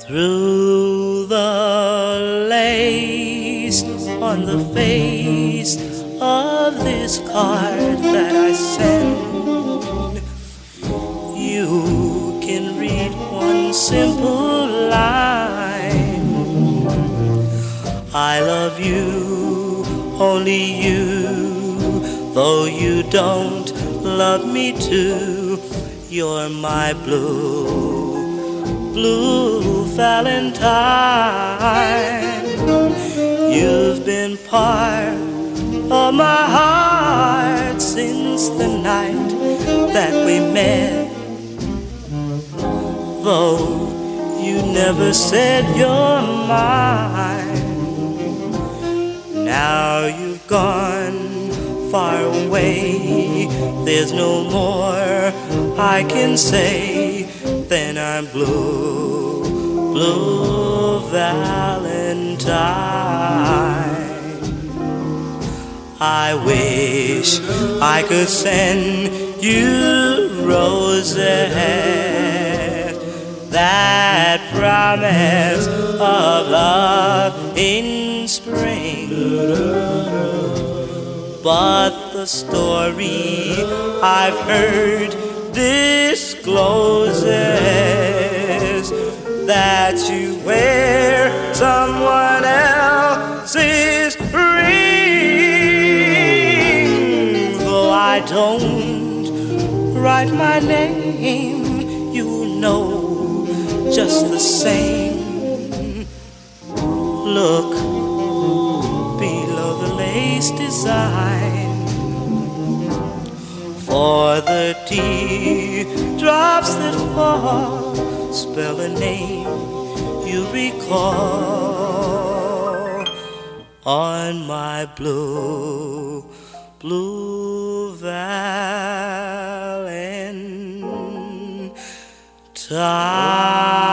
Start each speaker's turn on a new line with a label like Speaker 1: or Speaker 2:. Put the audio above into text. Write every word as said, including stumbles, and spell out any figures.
Speaker 1: Through the lace on the face of this card that I send, you can read one simple line. I love you, only you, though you don't love me too. You're my blue, blue Valentine. You've been part of my heart since the night that we met. Though you never said you're mine, now you've gone far away. There's no more I can say. Then I'm blue, blue Valentine. I wish I could send you roses that promise of love in spring, but the story I've heard discloses that you wear someone else's ring. Though I don't write my name, you know just the same. Look below the lace design, for the teardrops that fall spell a name you recall on my blue, blue Valentine.